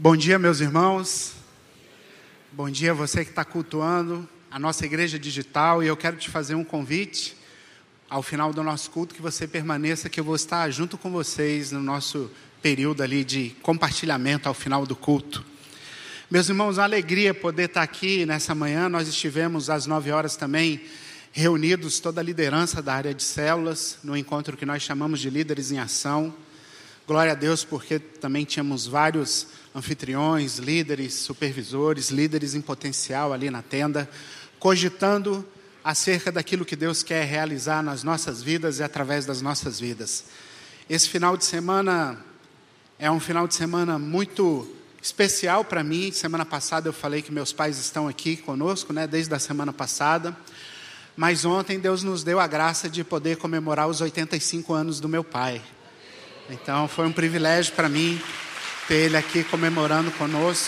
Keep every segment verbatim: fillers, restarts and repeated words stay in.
Bom dia, meus irmãos. Bom dia a você que está cultuando a nossa igreja digital. E eu quero te fazer um convite ao final do nosso culto, que você permaneça, que eu vou estar junto com vocês no nosso período ali de compartilhamento ao final do culto. Meus irmãos, uma alegria poder estar aqui nessa manhã. Nós estivemos às nove horas também reunidos, toda a liderança da área de células, no encontro que nós chamamos de Líderes em Ação. Glória a Deus, porque também tínhamos vários anfitriões, líderes, supervisores, líderes em potencial ali na tenda, cogitando acerca daquilo que Deus quer realizar nas nossas vidas e através das nossas vidas. Esse final de semana é um final de semana muito especial para mim. Semana passada eu falei que meus pais estão aqui conosco, né, desde a semana passada. Mas ontem Deus nos deu a graça de poder comemorar os oitenta e cinco anos do meu pai. Então foi um privilégio para mim ter ele aqui comemorando conosco.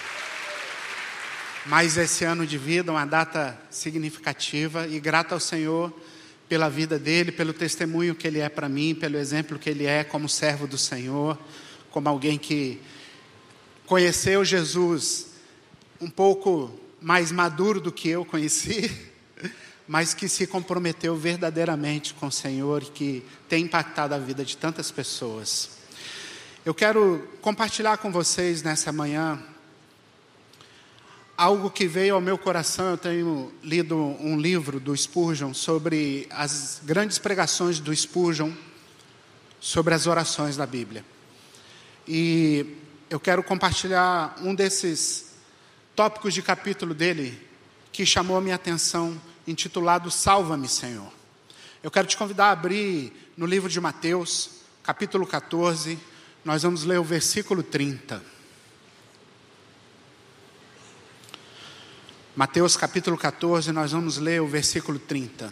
Mais esse ano de vida, uma data significativa, e grato ao Senhor pela vida dele, pelo testemunho que ele é para mim, pelo exemplo que ele é como servo do Senhor, como alguém que conheceu Jesus um pouco mais maduro do que eu conheci, mas que se comprometeu verdadeiramente com o Senhor e que tem impactado a vida de tantas pessoas. Eu quero compartilhar com vocês nessa manhã algo que veio ao meu coração. Eu tenho lido um livro do Spurgeon sobre as grandes pregações do Spurgeon sobre as orações da Bíblia. E eu quero compartilhar um desses tópicos de capítulo dele que chamou a minha atenção, intitulado Salva-me, Senhor. Eu quero te convidar a abrir no livro de Mateus, capítulo catorze, nós vamos ler o versículo trinta. Mateus capítulo catorze, nós vamos ler o versículo trinta.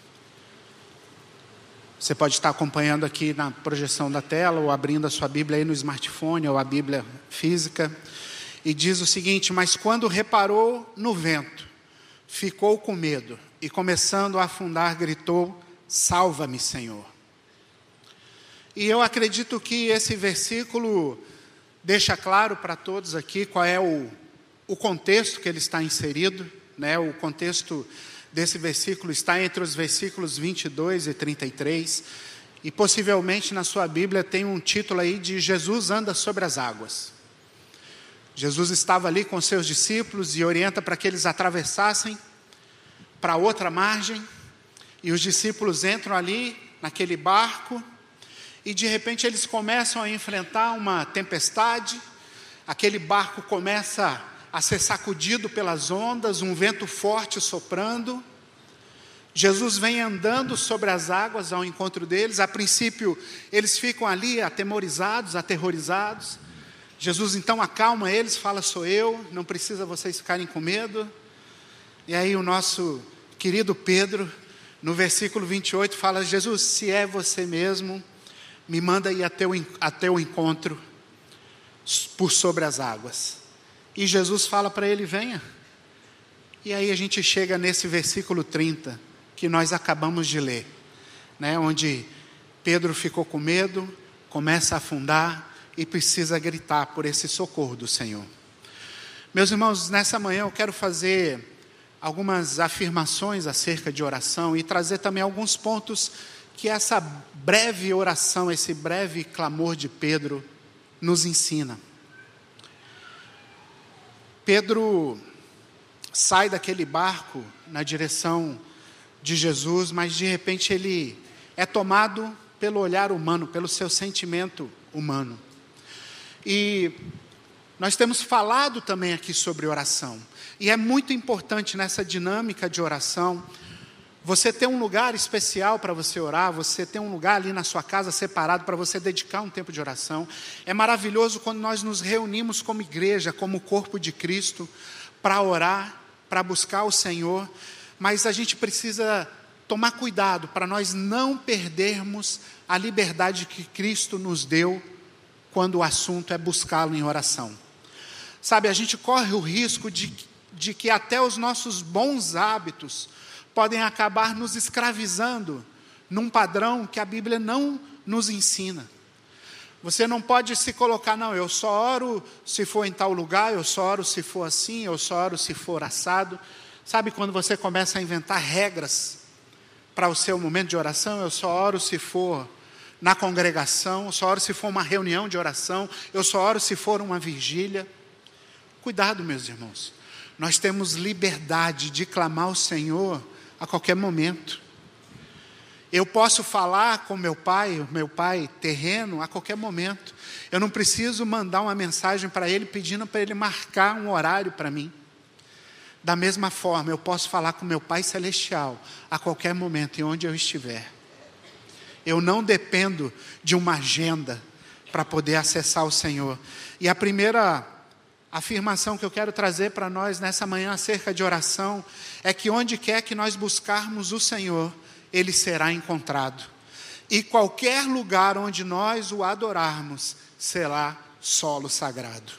Você pode estar acompanhando aqui na projeção da tela, ou abrindo a sua Bíblia aí no smartphone, ou a Bíblia física. E diz o seguinte: mas quando reparou no vento, ficou com medo, e começando a afundar, gritou: salva-me, Senhor. E eu acredito que esse versículo deixa claro para todos aqui qual é o, o contexto que ele está inserido, né? O contexto desse versículo está entre os versículos vinte e dois e trinta e três, e possivelmente na sua Bíblia tem um título aí de Jesus anda sobre as águas. Jesus estava ali com seus discípulos e orienta para que eles atravessassem para outra margem, e os discípulos entram ali naquele barco, e de repente eles começam a enfrentar uma tempestade. Aquele barco começa a ser sacudido pelas ondas, um vento forte soprando. Jesus vem andando sobre as águas ao encontro deles. A princípio eles ficam ali atemorizados, aterrorizados. Jesus então acalma eles, fala: sou eu, não precisa vocês ficarem com medo. E aí o nosso querido Pedro, no versículo vinte e oito, fala: Jesus, se é você mesmo, me manda ir até o, até o encontro por sobre as águas. E Jesus fala para ele: venha. E aí a gente chega nesse versículo trinta, que nós acabamos de ler, né? Onde Pedro ficou com medo, começa a afundar e precisa gritar por esse socorro do Senhor. Meus irmãos, nessa manhã eu quero fazer algumas afirmações acerca de oração e trazer também alguns pontos que essa breve oração, esse breve clamor de Pedro nos ensina. Pedro sai daquele barco na direção de Jesus, mas de repente ele é tomado pelo olhar humano, pelo seu sentimento humano. E nós temos falado também aqui sobre oração. E é muito importante nessa dinâmica de oração, você ter um lugar especial para você orar, você ter um lugar ali na sua casa separado para você dedicar um tempo de oração. É maravilhoso quando nós nos reunimos como igreja, como corpo de Cristo, para orar, para buscar o Senhor. Mas a gente precisa tomar cuidado para nós não perdermos a liberdade que Cristo nos deu quando o assunto é buscá-lo em oração. Sabe, a gente corre o risco de, de que até os nossos bons hábitos podem acabar nos escravizando num padrão que a Bíblia não nos ensina. Você não pode se colocar, não, eu só oro se for em tal lugar, eu só oro se for assim, eu só oro se for assado. Sabe quando você começa a inventar regras para o seu momento de oração? Eu só oro se for na congregação, eu só oro se for uma reunião de oração, eu só oro se for uma vigília. Cuidado, meus irmãos. Nós temos liberdade de clamar ao Senhor a qualquer momento. Eu posso falar com meu pai, meu pai terreno, a qualquer momento. Eu não preciso mandar uma mensagem para ele pedindo para ele marcar um horário para mim. Da mesma forma, eu posso falar com meu pai celestial a qualquer momento e onde eu estiver. Eu não dependo de uma agenda para poder acessar o Senhor. E a primeira afirmação que eu quero trazer para nós nessa manhã acerca de oração é que onde quer que nós buscarmos o Senhor, Ele será encontrado. E qualquer lugar onde nós o adorarmos, será solo sagrado.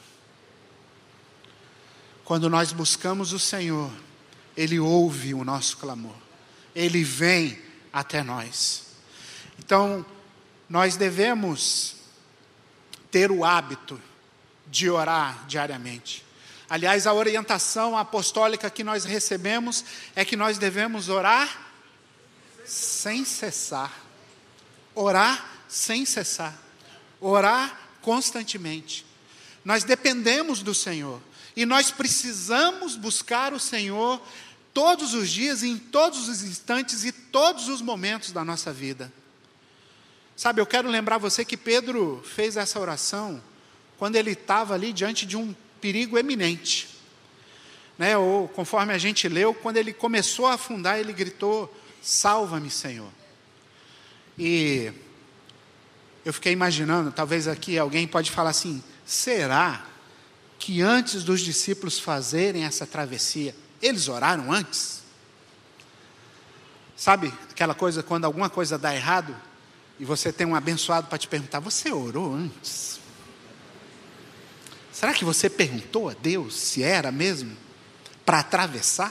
Quando nós buscamos o Senhor, Ele ouve o nosso clamor. Ele vem até nós. Então, nós devemos ter o hábito de orar diariamente. Aliás, a orientação apostólica que nós recebemos é que nós devemos orar sem cessar. Orar sem cessar. Orar constantemente. Nós dependemos do Senhor. E nós precisamos buscar o Senhor todos os dias, em todos os instantes e todos os momentos da nossa vida. Sabe, eu quero lembrar você que Pedro fez essa oração quando ele estava ali diante de um perigo eminente. Né? Ou, conforme a gente leu, quando ele começou a afundar, ele gritou: salva-me, Senhor. E eu fiquei imaginando, talvez aqui alguém pode falar assim: será que antes dos discípulos fazerem essa travessia, eles oraram antes? Sabe aquela coisa, quando alguma coisa dá errado, e você tem um abençoado para te perguntar: você orou antes? Será que você perguntou a Deus se era mesmo para atravessar?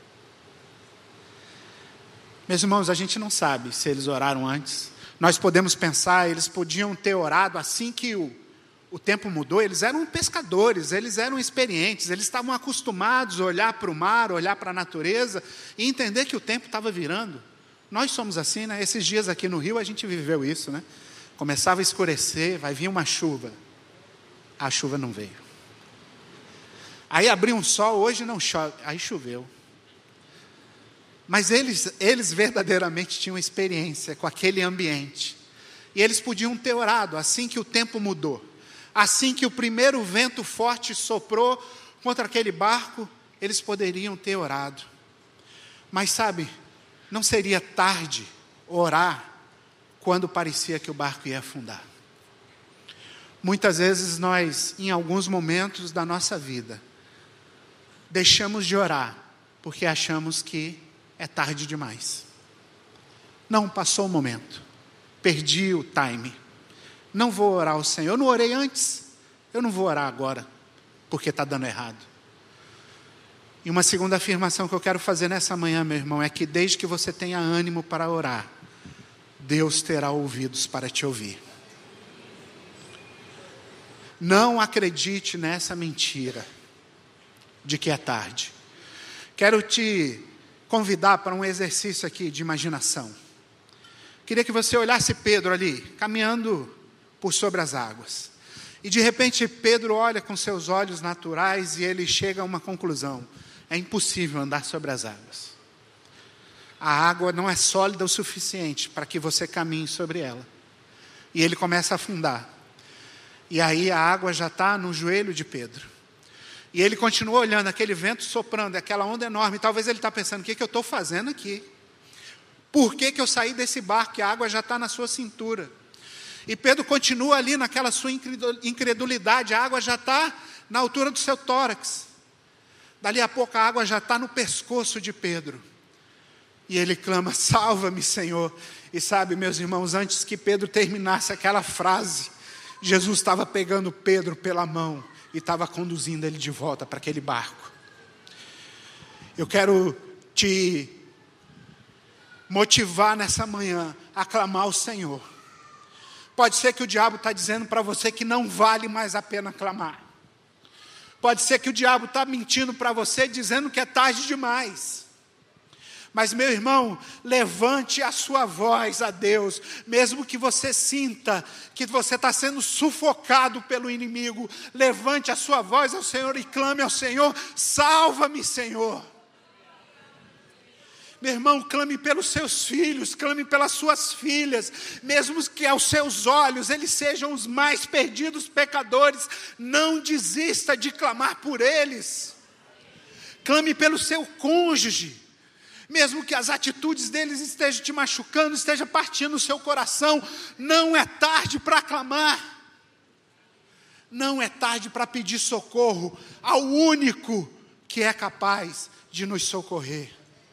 Meus irmãos, a gente não sabe se eles oraram antes. Nós podemos pensar, eles podiam ter orado assim que o, o tempo mudou. Eles eram pescadores, eles eram experientes, eles estavam acostumados a olhar para o mar, olhar para a natureza e entender que o tempo estava virando. Nós somos assim, né? Esses dias aqui no Rio a gente viveu isso, né? Começava a escurecer, vai vir uma chuva. A chuva não veio. Aí abriu um sol, hoje não chove, aí choveu. Mas eles, eles verdadeiramente tinham experiência com aquele ambiente. E eles podiam ter orado assim que o tempo mudou. Assim que o primeiro vento forte soprou contra aquele barco, eles poderiam ter orado. Mas sabe, não seria tarde orar quando parecia que o barco ia afundar. Muitas vezes nós, em alguns momentos da nossa vida, deixamos de orar porque achamos que é tarde demais. Não, passou o momento. Perdi o time. Não vou orar ao Senhor. Eu não orei antes. Eu não vou orar agora, porque está dando errado. E uma segunda afirmação que eu quero fazer nessa manhã, meu irmão, é que desde que você tenha ânimo para orar, Deus terá ouvidos para te ouvir. Não acredite nessa mentira de que é tarde. Quero te convidar para um exercício aqui de imaginação. Queria que você olhasse Pedro ali, caminhando por sobre as águas. E de repente Pedro olha com seus olhos naturais e ele chega a uma conclusão: é impossível andar sobre as águas. A água não é sólida o suficiente para que você caminhe sobre ela. E ele começa a afundar. E aí a água já está no joelho de Pedro. E ele continua olhando aquele vento soprando, aquela onda enorme. Talvez ele está pensando: o que, que eu estou fazendo aqui? Por que, que eu saí desse barco? Que a água já está na sua cintura. E Pedro continua ali naquela sua incredulidade. A água já está na altura do seu tórax. Dali a pouco a água já está no pescoço de Pedro. E ele clama: salva-me, Senhor. E sabe, meus irmãos, antes que Pedro terminasse aquela frase, Jesus estava pegando Pedro pela mão e estava conduzindo ele de volta para aquele barco. Eu quero te motivar nessa manhã a clamar ao Senhor, Pode ser que o diabo está dizendo para você que não vale mais a pena clamar. Pode ser que o diabo está mentindo para você, dizendo que é tarde demais. Mas, meu irmão, levante a sua voz a Deus, mesmo que você sinta que você está sendo sufocado pelo inimigo. Levante a sua voz ao Senhor e clame ao Senhor: salva-me, Senhor. Meu irmão, clame pelos seus filhos, clame pelas suas filhas, mesmo que aos seus olhos eles sejam os mais perdidos pecadores, não desista de clamar por eles. Clame pelo seu cônjuge, mesmo que as atitudes deles estejam te machucando, estejam partindo o seu coração, não é tarde para clamar. Não é tarde para pedir socorro ao único que é capaz de nos socorrer.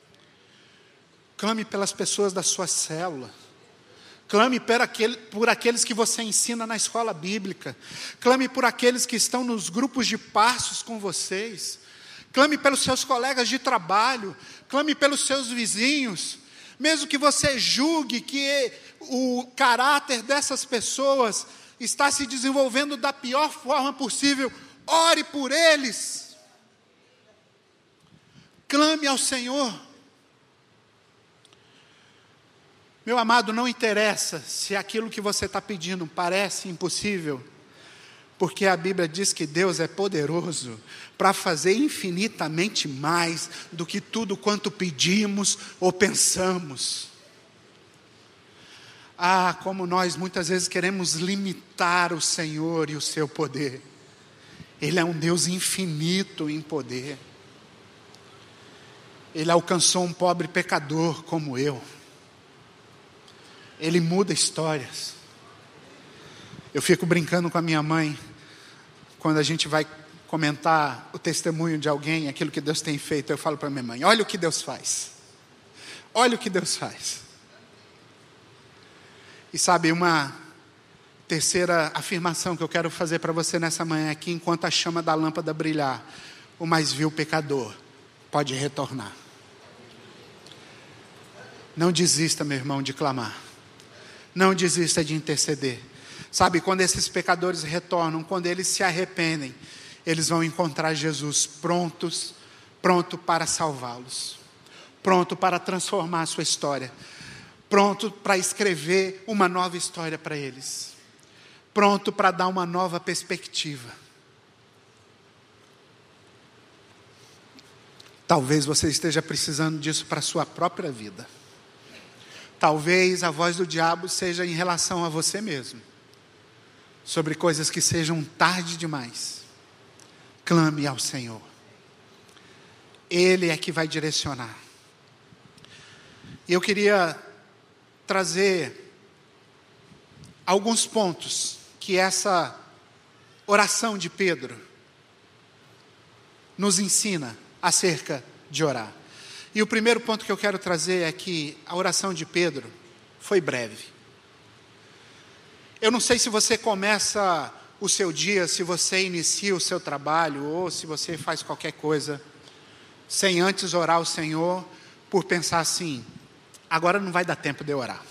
Clame pelas pessoas da sua célula. Clame por, aquele, por aqueles que você ensina na escola bíblica. Clame por aqueles que estão nos grupos de passos com vocês. Clame pelos seus colegas de trabalho. Clame pelos seus vizinhos. Mesmo que você julgue que o caráter dessas pessoas está se desenvolvendo da pior forma possível, ore por eles. Clame ao Senhor. Meu amado, não interessa se aquilo que você está pedindo parece impossível, porque a Bíblia diz que Deus é poderoso para fazer infinitamente mais do que tudo quanto pedimos ou pensamos. Ah, como nós muitas vezes queremos limitar o Senhor e o seu poder. Ele é um Deus infinito em poder. Ele alcançou um pobre pecador como eu. Ele muda histórias. Eu fico brincando com a minha mãe, quando a gente vai comentar o testemunho de alguém, aquilo que Deus tem feito, eu falo para minha mãe: olha o que Deus faz. Olha o que Deus faz. E sabe, uma terceira afirmação que eu quero fazer para você nessa manhã aqui, enquanto a chama da lâmpada brilhar, o mais vil pecador pode retornar. Não desista, meu irmão, de clamar. Não desista de interceder. Sabe, quando esses pecadores retornam, quando eles se arrependem, eles vão encontrar Jesus prontos, pronto para salvá-los, pronto para transformar a sua história, pronto para escrever uma nova história para eles, pronto para dar uma nova perspectiva. Talvez você esteja precisando disso para a sua própria vida. Talvez a voz do diabo seja em relação a você mesmo, sobre coisas que sejam tarde demais. Clame ao Senhor. Ele é que vai direcionar. E eu queria trazer alguns pontos que essa oração de Pedro nos ensina acerca de orar. E o primeiro ponto que eu quero trazer é que a oração de Pedro foi breve. Eu não sei se você começa o seu dia, se você inicia o seu trabalho, ou se você faz qualquer coisa, sem antes orar ao Senhor, por pensar assim: agora não vai dar tempo de eu orar.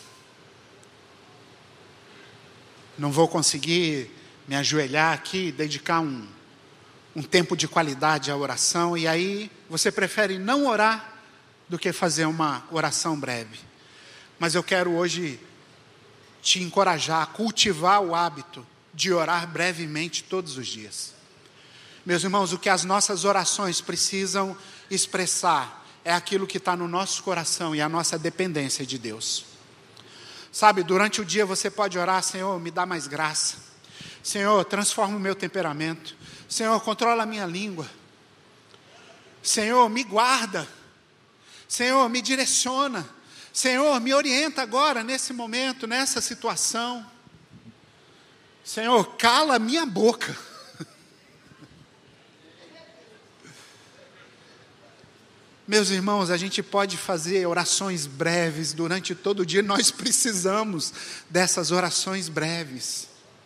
Não vou conseguir me ajoelhar aqui, dedicar um, um tempo de qualidade à oração, e aí você prefere não orar do que fazer uma oração breve. Mas eu quero hoje te encorajar a cultivar o hábito de orar brevemente todos os dias. Meus irmãos, o que as nossas orações precisam expressar é aquilo que está no nosso coração e a nossa dependência de Deus. Sabe, durante o dia você pode orar: Senhor, me dá mais graça. Senhor, transforma o meu temperamento. Senhor, controla a minha língua. Senhor, me guarda. Senhor, me direciona. Senhor, me orienta agora, nesse momento, nessa situação. Senhor, cala a minha boca. Meus irmãos, a gente pode fazer orações breves durante todo o dia. Nós precisamos dessas orações breves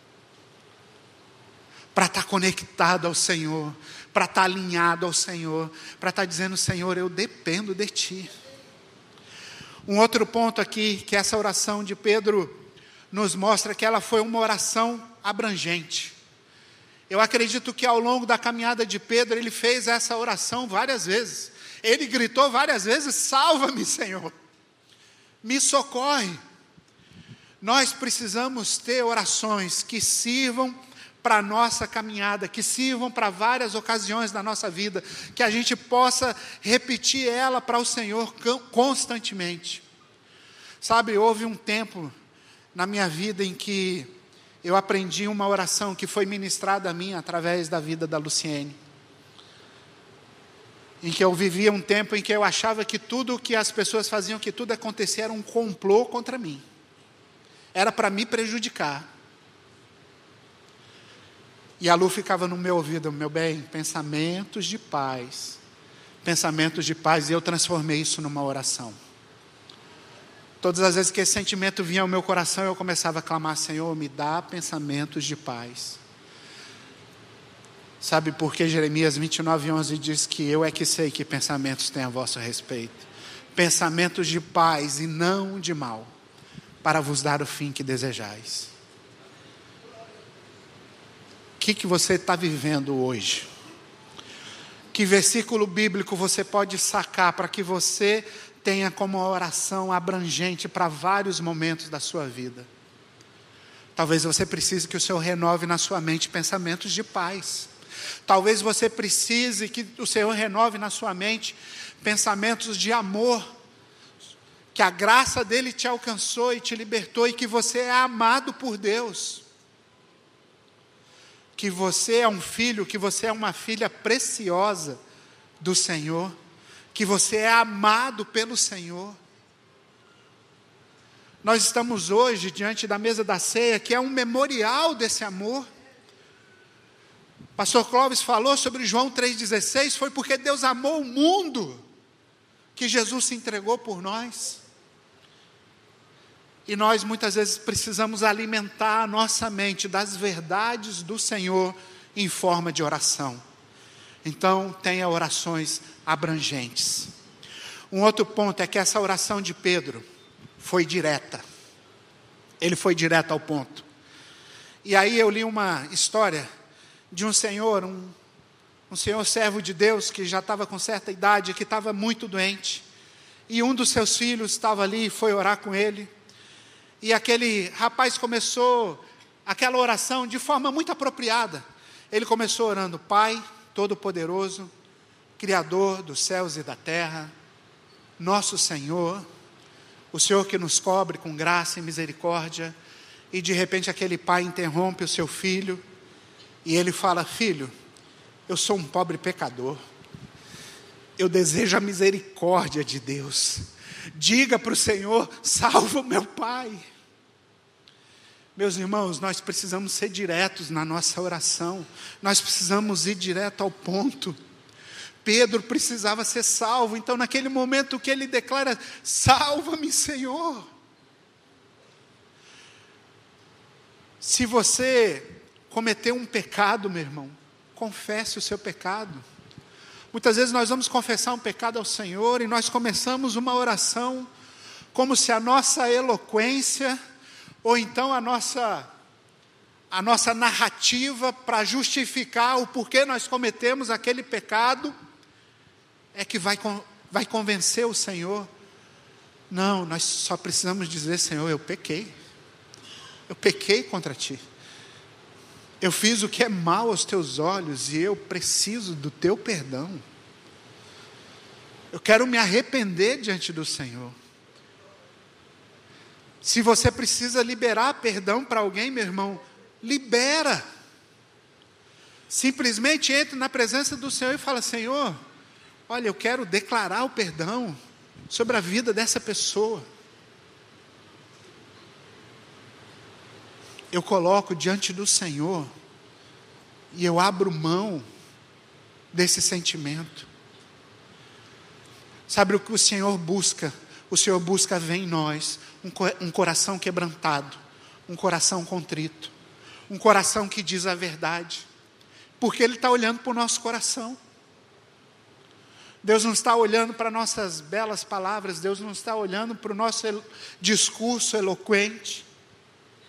para estar conectado ao Senhor, para estar alinhado ao Senhor, para estar dizendo: Senhor, eu dependo de Ti. Um outro ponto aqui, que essa oração de Pedro nos mostra que ela foi uma oração abrangente. Eu acredito que ao longo da caminhada de Pedro, ele fez essa oração várias vezes. Ele gritou várias vezes: salva-me, Senhor, me socorre. Nós precisamos ter orações que sirvam para a nossa caminhada, que sirvam para várias ocasiões da nossa vida, que a gente possa repetir ela para o Senhor constantemente. Sabe, houve um tempo na minha vida em que eu aprendi uma oração que foi ministrada a mim através da vida da Luciene. Em que eu vivia um tempo em que eu achava que tudo o que as pessoas faziam, que tudo acontecia, era um complô contra mim. Era para me prejudicar. E a Lu ficava no meu ouvido: meu bem, pensamentos de paz. Pensamentos de paz. E eu transformei isso numa oração. Todas as vezes que esse sentimento vinha ao meu coração, eu começava a clamar: Senhor, me dá pensamentos de paz. Sabe por que Jeremias vinte e nove, onze diz que eu é que sei que pensamentos têm a vosso respeito? Pensamentos de paz e não de mal, para vos dar o fim que desejais. O que, que você está vivendo hoje? Que versículo bíblico você pode sacar para que você tenha como oração abrangente para vários momentos da sua vida? Talvez você precise que o Senhor renove na sua mente pensamentos de paz. Talvez você precise que o Senhor renove na sua mente pensamentos de amor, que a graça dele te alcançou e te libertou, e que você é amado por Deus, que você é um filho, que você é uma filha preciosa do Senhor, que você é amado pelo Senhor. Nós estamos hoje diante da mesa da ceia, que é um memorial desse amor. Pastor Clóvis falou sobre João três dezesseis, foi porque Deus amou o mundo, que Jesus se entregou por nós. E nós muitas vezes precisamos alimentar a nossa mente das verdades do Senhor em forma de oração. Então, tenha orações abrangentes. Um outro ponto é que essa oração de Pedro foi direta. Ele foi direto ao ponto. E aí eu li uma história de um senhor, um, um senhor servo de Deus, que já estava com certa idade, que estava muito doente. E um dos seus filhos estava ali e foi orar com ele. E aquele rapaz começou aquela oração de forma muito apropriada. Ele começou orando: Pai Todo-Poderoso, Criador dos céus e da terra, nosso Senhor, o Senhor que nos cobre com graça e misericórdia. E de repente aquele pai interrompe o seu filho e ele fala: filho, eu sou um pobre pecador, eu desejo a misericórdia de Deus, diga para o Senhor: salva o meu pai. Meus irmãos, nós precisamos ser diretos na nossa oração, nós precisamos ir direto ao ponto. Pedro precisava ser salvo, então naquele momento que ele declara: salva-me, Senhor. Se você cometeu um pecado, meu irmão, confesse o seu pecado. Muitas vezes nós vamos confessar um pecado ao Senhor e nós começamos uma oração como se a nossa eloquência, ou então a nossa, a nossa narrativa para justificar o porquê nós cometemos aquele pecado, é que vai, vai convencer o Senhor. Não, nós só precisamos dizer: Senhor, eu pequei, eu pequei contra Ti, eu fiz o que é mal aos Teus olhos e eu preciso do Teu perdão, eu quero me arrepender diante do Senhor. Se você precisa liberar perdão para alguém, meu irmão, libera. Simplesmente entre na presença do Senhor e fala: Senhor, olha, eu quero declarar o perdão sobre a vida dessa pessoa. Eu coloco diante do Senhor e eu abro mão desse sentimento. Sabe o que o Senhor busca? O Senhor busca ver em nós um, um coração quebrantado, um coração contrito, um coração que diz a verdade, porque Ele está olhando para o nosso coração. Deus não está olhando para nossas belas palavras, Deus não está olhando para o nosso el- discurso eloquente.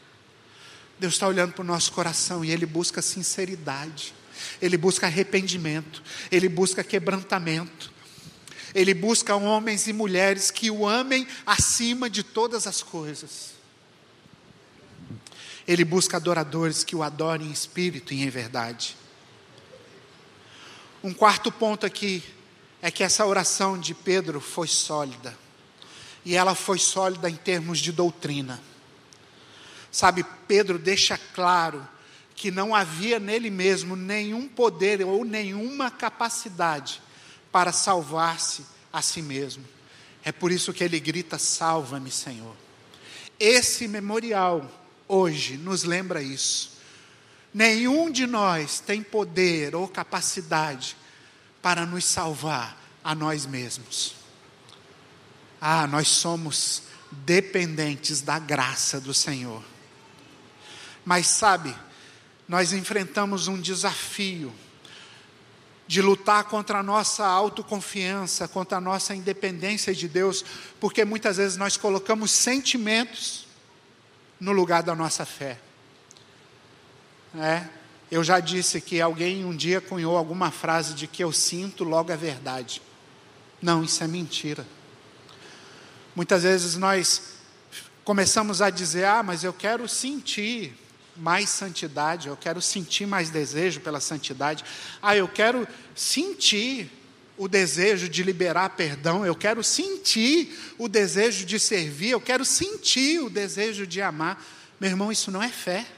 Deus está olhando para o nosso coração e Ele busca sinceridade, Ele busca arrependimento, Ele busca quebrantamento, Ele busca homens e mulheres que o amem acima de todas as coisas. Ele busca adoradores que o adorem em espírito e em verdade. Um quarto ponto aqui é que essa oração de Pedro foi sólida. E ela foi sólida em termos de doutrina. Sabe, Pedro deixa claro que não havia nele mesmo nenhum poder ou nenhuma capacidade para salvar-se a si mesmo. É por isso que ele grita: salva-me, Senhor. Esse memorial hoje nos lembra isso. Nenhum de nós tem poder ou capacidade para nos salvar a nós mesmos. Ah, nós somos dependentes da graça do Senhor. Mas sabe, nós enfrentamos um desafio de lutar contra a nossa autoconfiança, contra a nossa independência de Deus, porque muitas vezes nós colocamos sentimentos no lugar da nossa fé. É, eu já disse que alguém um dia cunhou alguma frase de que eu sinto, logo é verdade. Não, isso é mentira. Muitas vezes nós começamos a dizer: ah, mas eu quero sentir mais santidade, eu quero sentir mais desejo pela santidade, ah, eu quero sentir o desejo de liberar perdão, eu quero sentir o desejo de servir, eu quero sentir o desejo de amar. Meu irmão, isso não é fé.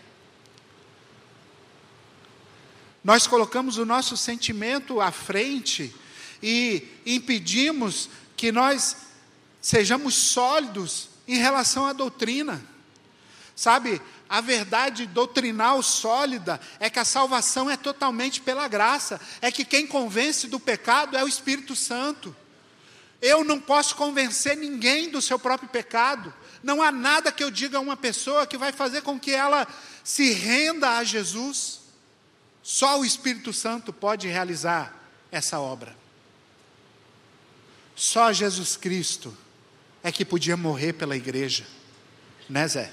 Nós colocamos o nosso sentimento à frente e impedimos que nós sejamos sólidos em relação à doutrina. Sabe, a verdade doutrinal sólida é que a salvação é totalmente pela graça, é que quem convence do pecado é o Espírito Santo. Eu não posso convencer ninguém do seu próprio pecado. Não há nada que eu diga a uma pessoa que vai fazer com que ela se renda a Jesus. Só o Espírito Santo pode realizar essa obra. Só Jesus Cristo é que podia morrer pela igreja, né, Zé?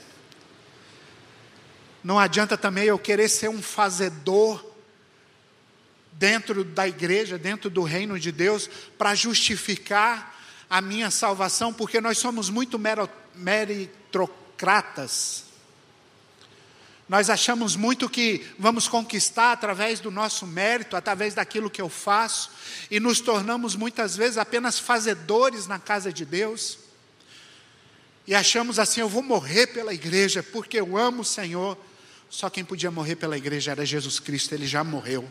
Não adianta também eu querer ser um fazedor dentro da igreja, dentro do reino de Deus, para justificar a minha salvação, porque nós somos muito meritocratas. Nós achamos muito que vamos conquistar através do nosso mérito, através daquilo que eu faço, e nos tornamos muitas vezes apenas fazedores na casa de Deus. E achamos assim: eu vou morrer pela igreja, porque eu amo o Senhor. Só quem podia morrer pela igreja era Jesus Cristo, Ele já morreu.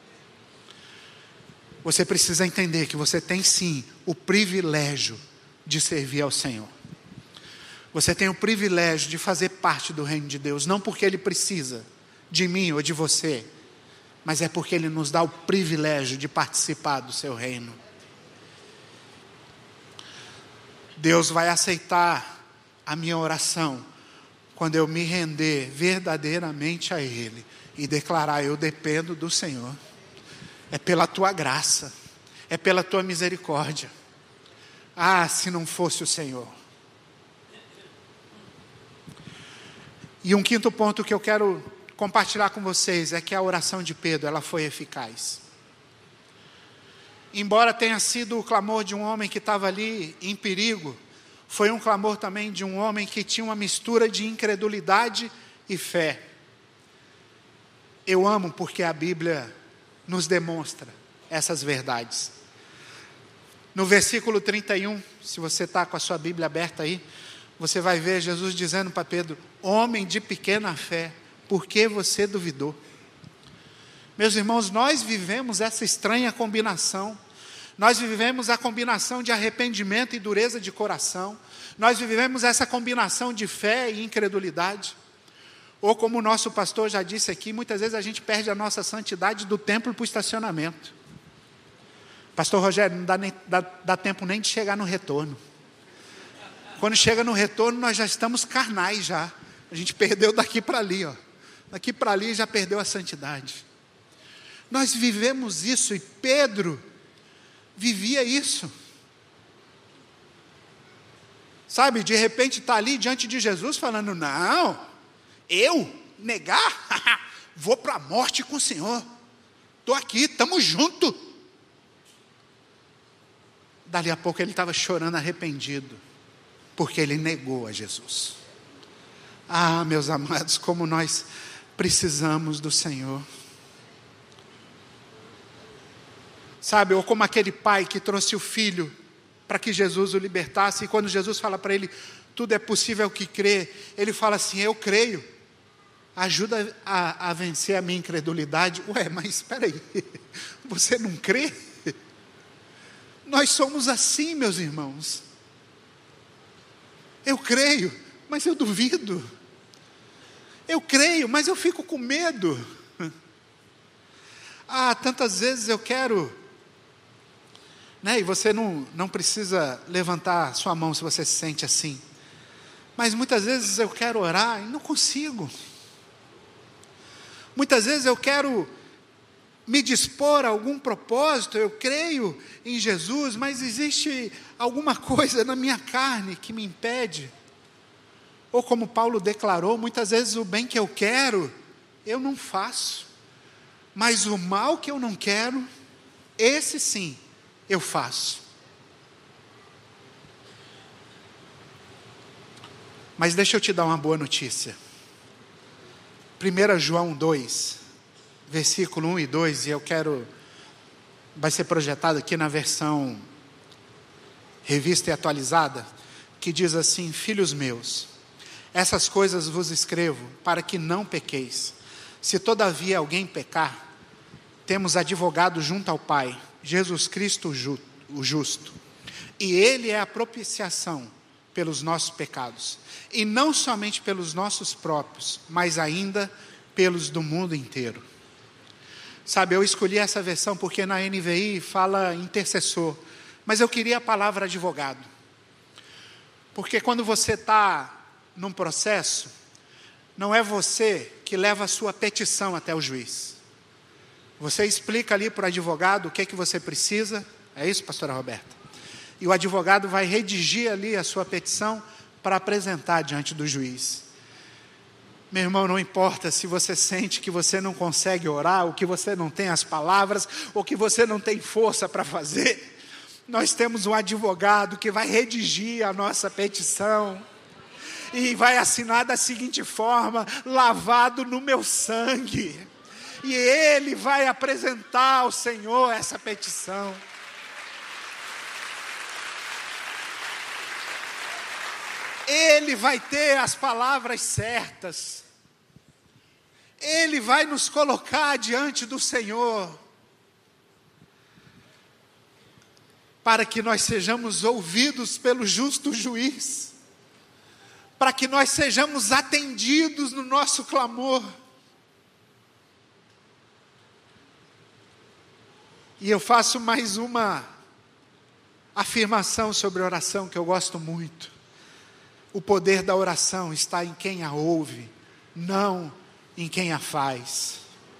Você precisa entender que você tem sim o privilégio de servir ao Senhor. Você tem o privilégio de fazer parte do reino de Deus, não porque Ele precisa de mim ou de você, mas é porque Ele nos dá o privilégio de participar do seu reino. Deus vai aceitar a minha oração quando eu me render verdadeiramente a Ele e declarar: eu dependo do Senhor. É pela Tua graça, é pela Tua misericórdia. Ah, se não fosse o Senhor. E um quinto ponto que eu quero compartilhar com vocês é que a oração de Pedro, ela foi eficaz. Embora tenha sido o clamor de um homem que estava ali em perigo, foi um clamor também de um homem que tinha uma mistura de incredulidade e fé. Eu amo porque a Bíblia nos demonstra essas verdades. No versículo trinta e um, se você está com a sua Bíblia aberta aí, você vai ver Jesus dizendo para Pedro: homem de pequena fé, por que você duvidou? Meus irmãos, nós vivemos essa estranha combinação. Nós vivemos a combinação de arrependimento e dureza de coração. Nós vivemos essa combinação de fé e incredulidade. Ou como o nosso pastor já disse aqui, muitas vezes a gente perde a nossa santidade do templo para o estacionamento. Pastor Rogério, não dá, nem, dá, dá tempo nem de chegar no retorno. Quando chega no retorno, nós já estamos carnais já. A gente perdeu daqui para ali, ó. Daqui para ali já perdeu a santidade. Nós vivemos isso, e Pedro vivia isso. Sabe, de repente está ali diante de Jesus falando: não, eu? negar? Vou para a morte com o Senhor. Estou aqui, estamos juntos. Dali a pouco ele estava chorando arrependido, porque ele negou a Jesus. Ah, meus amados, como nós precisamos do Senhor. Sabe, ou como aquele pai que trouxe o filho para que Jesus o libertasse, e quando Jesus fala para ele, tudo é possível ao que crê, ele fala assim, eu creio, ajuda a, a vencer a minha incredulidade. Ué, mas espera aí, você não crê? Nós somos assim, meus irmãos. Eu creio, mas eu duvido. Eu creio, mas eu fico com medo. Ah, tantas vezes eu quero, né? E você não, não precisa levantar sua mão se você se sente assim. Mas muitas vezes eu quero orar e não consigo. Muitas vezes eu quero me dispor a algum propósito, eu creio em Jesus, mas existe alguma coisa na minha carne que me impede. Ou como Paulo declarou, muitas vezes o bem que eu quero, eu não faço. Mas o mal que eu não quero, esse sim, eu faço. Mas deixa eu te dar uma boa notícia. primeiro João dois, versículo um e dois, e eu quero, vai ser projetado aqui na versão revista e atualizada, que diz assim, filhos meus, essas coisas vos escrevo para que não pequeis. Se todavia alguém pecar, temos advogado junto ao Pai, Jesus Cristo o justo. E Ele é a propiciação pelos nossos pecados. E não somente pelos nossos próprios, mas ainda pelos do mundo inteiro. Sabe, eu escolhi essa versão porque na N V I fala intercessor. Mas eu queria a palavra advogado. Porque quando você está num processo, não é você que leva a sua petição até o juiz. Você explica ali para o advogado o que é que você precisa. É isso, pastora Roberta? E o advogado vai redigir ali a sua petição para apresentar diante do juiz. Meu irmão, não importa se você sente que você não consegue orar, ou que você não tem as palavras, ou que você não tem força para fazer. Nós temos um advogado que vai redigir a nossa petição. E vai assinar da seguinte forma, lavado no meu sangue. E ele vai apresentar ao Senhor essa petição. Ele vai ter as palavras certas. Ele vai nos colocar diante do Senhor. Para que nós sejamos ouvidos pelo justo juiz. Para que nós sejamos atendidos no nosso clamor. E eu faço mais uma afirmação sobre oração que eu gosto muito. O poder da oração está em quem a ouve, não em quem a faz.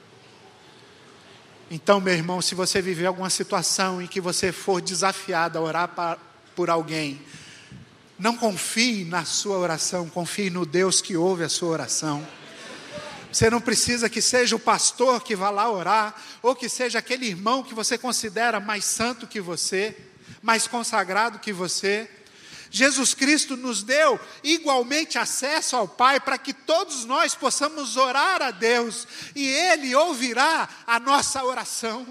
Então, meu irmão, se você viver alguma situação em que você for desafiado a orar pra, por alguém, não confie na sua oração, confie no Deus que ouve a sua oração. Você não precisa que seja o pastor que vá lá orar, ou que seja aquele irmão que você considera mais santo que você, mais consagrado que você. Jesus Cristo nos deu igualmente acesso ao Pai para que todos nós possamos orar a Deus e Ele ouvirá a nossa oração.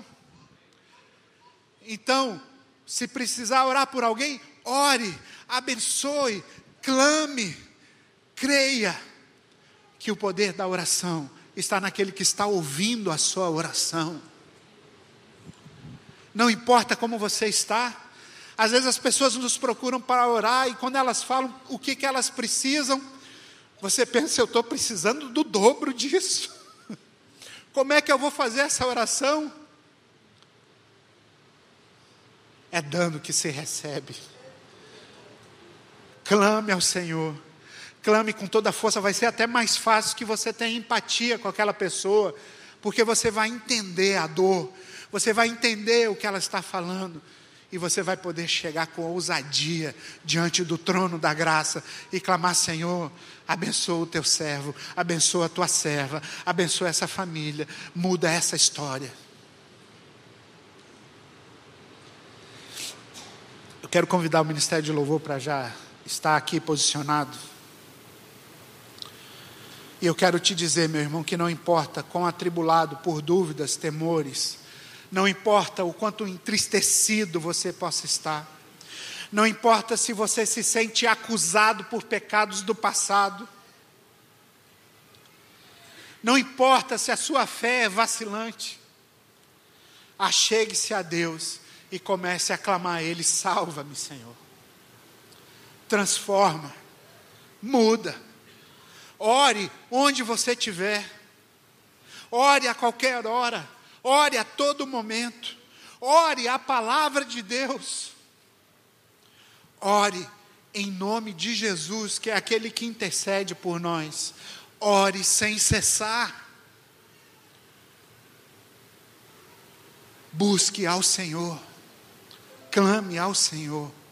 Então, se precisar orar por alguém, ore, abençoe, clame, creia que o poder da oração está naquele que está ouvindo a sua oração. Não importa como você está. Às vezes as pessoas nos procuram para orar e quando elas falam o que, que elas precisam, você pensa, eu estou precisando do dobro disso. Como é que eu vou fazer essa oração? É dando que se recebe. Clame ao Senhor. Clame com toda a força. Vai ser até mais fácil que você tenha empatia com aquela pessoa, porque você vai entender a dor. Você vai entender o que ela está falando. E você vai poder chegar com ousadia diante do trono da graça e clamar: Senhor, abençoa o teu servo, abençoa a tua serva, abençoa essa família, muda essa história. Eu quero convidar o Ministério de Louvor para já estar aqui posicionado. E eu quero te dizer, meu irmão, que não importa quão atribulado por dúvidas, temores, não importa o quanto entristecido você possa estar, não importa se você se sente acusado por pecados do passado, não importa se a sua fé é vacilante, achegue-se a Deus e comece a clamar a Ele: salva-me, Senhor, transforma, muda. Ore onde você estiver, ore a qualquer hora, ore a todo momento, ore a palavra de Deus, ore em nome de Jesus, que é aquele que intercede por nós, ore sem cessar, busque ao Senhor, clame ao Senhor.